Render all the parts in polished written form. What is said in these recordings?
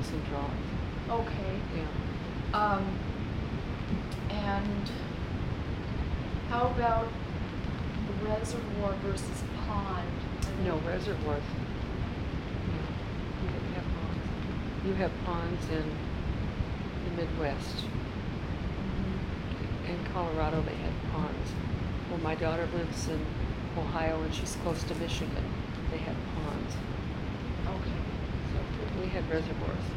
and draws. Okay. Yeah. And how about the reservoir versus pond? No, reservoirs. Yeah. You didn't have ponds. You have ponds in the Midwest. Mhm. In Colorado, they had ponds. Well, my daughter lives in Ohio, and she's close to Michigan. They had ponds. Okay. So we had reservoirs.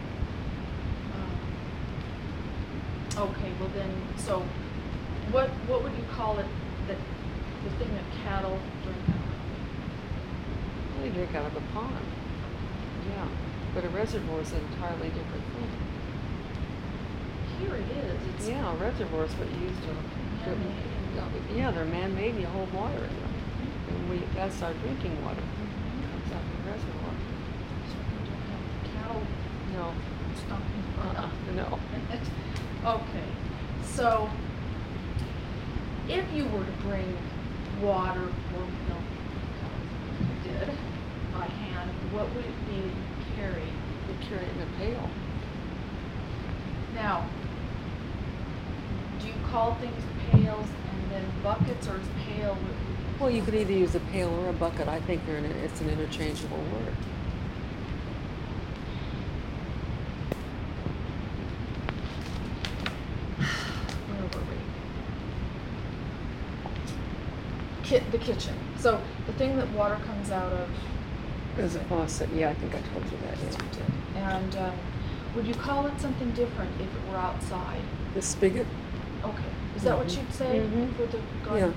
Okay, well then, so what would you call it, that the thing that cattle drink out Well, they drink out of a pond. Yeah. But a reservoir is an entirely different thing. of? Here it is. It's Yeah, a reservoir is what you use to. man-made. Yeah, they're man-made, and you hold water in them. And that's our drinking water. Mhm. Comes out the reservoir. So we don't have cattle No. stomping around. No. Okay, so if you were to bring water or milk, you did, by hand, what would it be that you carry? We carry it in a pail. Now, do you call things pails and then buckets, or is pail? Well, you could either use a pail or a bucket. I think it's an interchangeable word. Where were we? The kitchen. So the thing that water comes out of. There's a faucet. Yeah, I think I told you that. Yes, Yeah. you did. And would you call it something different if it were outside? The spigot. Okay. Is that what Mhm. you'd say Mhm. for the Yeah. garden?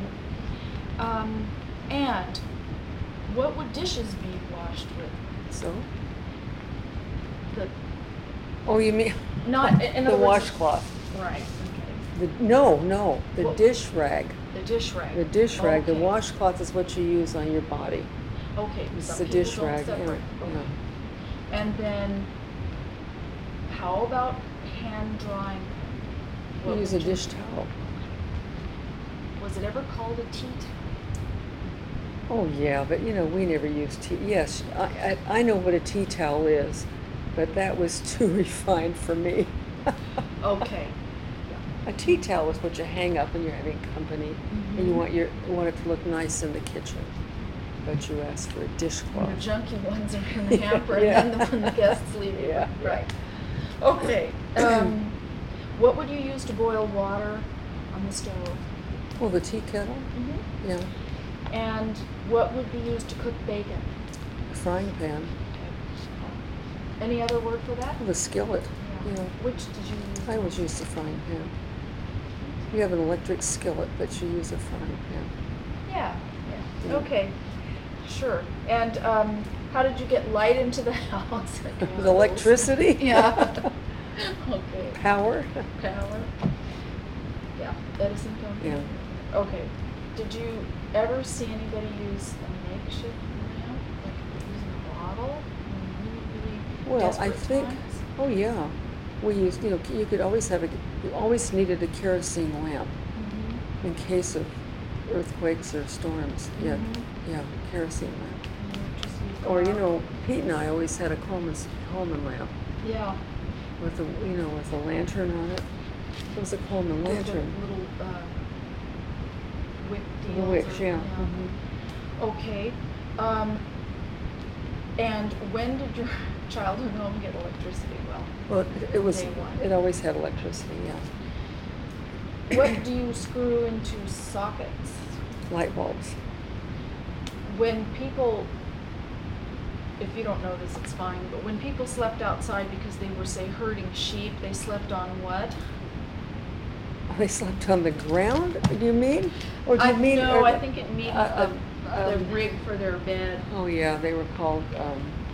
And what would dishes be washed with? So. The Oh, you mean not in the other words- washcloth? Right. Okay. No, the Well- dish rag. The dish rag. The dish rag. The Okay. washcloth is what you use on your body. Okay. It's some the people dish don't rag. separate. Yeah. Okay. And then, how about hand drying? You What use a would you- dish towel. Was it ever called a tea towel? Oh yeah, but we never used tea. Yes, I know what a tea towel is, but that was too refined for me. Okay. A tea towel is what you hang up when you're having company, and you Mhm. want it to look nice in the kitchen. But you ask for a And dishcloth. the junky ones are in the hamper, Yeah. and then when the guests leave. Yeah. Right. Okay. What would you use to boil water on the stove? Well, the tea kettle. Mm-hmm. Yeah. And what would be used to cook bacon? A frying pan. Any other word for that? Well, the skillet. Yeah. Which did you use? I always use the frying pan. You have an electric skillet, but you use a frying pan. Yeah. Yeah. Okay. Sure. And how did you get light into the house? With electricity? Yeah. Okay. Power? Power. Yeah. Edison company. Yeah. Okay. Did you ever see anybody use a makeshift lamp, like using a bottle? In really Well, I desperate think, times? oh yeah, we used, you could always you always needed a kerosene lamp Mhm. in case of earthquakes or storms. Yeah, Mhm. yeah, kerosene lamp. Electricity Or, go out. Pete and I always had a Coleman lamp Yeah. with with a lantern on it. It was a Coleman With the lantern. little wick deals. The wicks, or- yeah. Mhm. Okay. And when did your childhood home get electricity? Well, it Day one. it always had electricity, yeah. What do you screw into sockets? Light bulbs. When people, if you don't know this, it's fine, but when people slept outside because they were, say, herding sheep, they slept on what? They slept on the ground, do you mean? Or do you mean? No, I think it means uh, the rig for their bed. Oh yeah, they were called